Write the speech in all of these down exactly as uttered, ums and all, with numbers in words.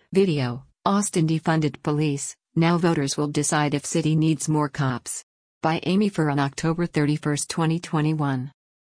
Video: Austin defunded police, now voters will decide if city needs more cops. By Amy Fur on October thirty-first, twenty twenty-one.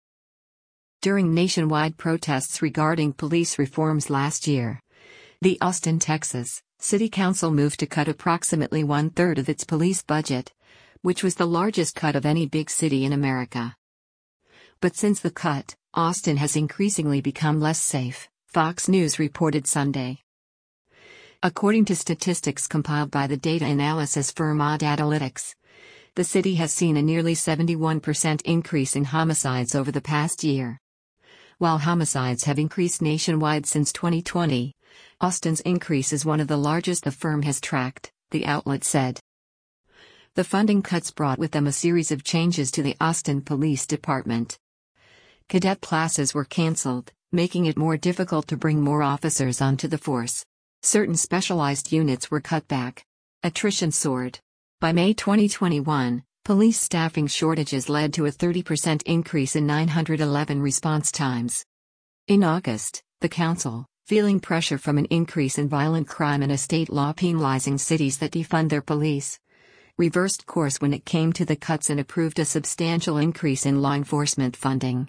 During nationwide protests regarding police reforms last year, the Austin, Texas, City Council moved to cut approximately one-third of its police budget, which was the largest cut of any big city in America. But since the cut, Austin has increasingly become less safe, Fox News reported Sunday. According to statistics compiled by the data analysis firm Odd Analytics, the city has seen a nearly seventy-one percent increase in homicides over the past year. While homicides have increased nationwide since twenty twenty, Austin's increase is one of the largest the firm has tracked, the outlet said. The funding cuts brought with them a series of changes to the Austin Police Department. Cadet classes were canceled, making it more difficult to bring more officers onto the force. Certain specialized units were cut back. Attrition soared. By May twenty twenty-one, police staffing shortages led to a thirty percent increase in nine hundred eleven response times. In August, the council, feeling pressure from an increase in violent crime and a state law penalizing cities that defund their police, reversed course when it came to the cuts and approved a substantial increase in law enforcement funding.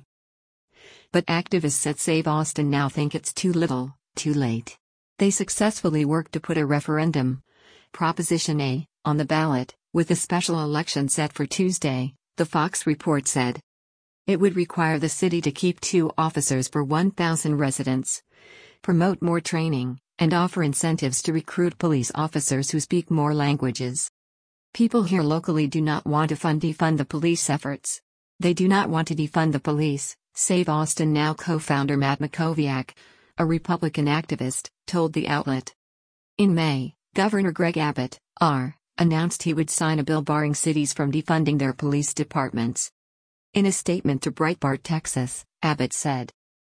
But activists at Save Austin now think it's too little, too late. They successfully worked to put a referendum, Proposition A, on the ballot, with a special election set for Tuesday, the Fox report said. It would require the city to keep two officers per one thousand residents, promote more training, and offer incentives to recruit police officers who speak more languages. People here locally do not want to fund defund the police efforts. They do not want to defund the police, Save Austin Now co-founder Matt Mackowiak, a Republican activist, told the outlet. In May, Governor Greg Abbott, R., announced he would sign a bill barring cities from defunding their police departments. In a statement to Breitbart Texas, Abbott said,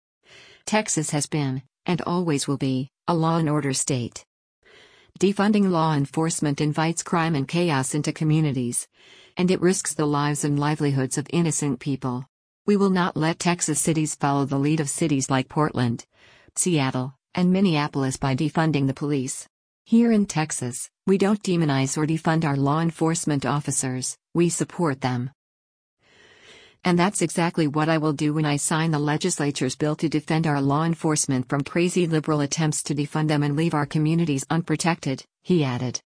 "Texas has been, and always will be, a law and order state. Defunding law enforcement invites crime and chaos into communities, and it risks the lives and livelihoods of innocent people. We will not let Texas cities follow the lead of cities like Portland, Seattle, and Minneapolis by defunding the police. Here in Texas, we don't demonize or defund our law enforcement officers, we support them. And that's exactly what I will do when I sign the legislature's bill to defend our law enforcement from crazy liberal attempts to defund them and leave our communities unprotected," he added.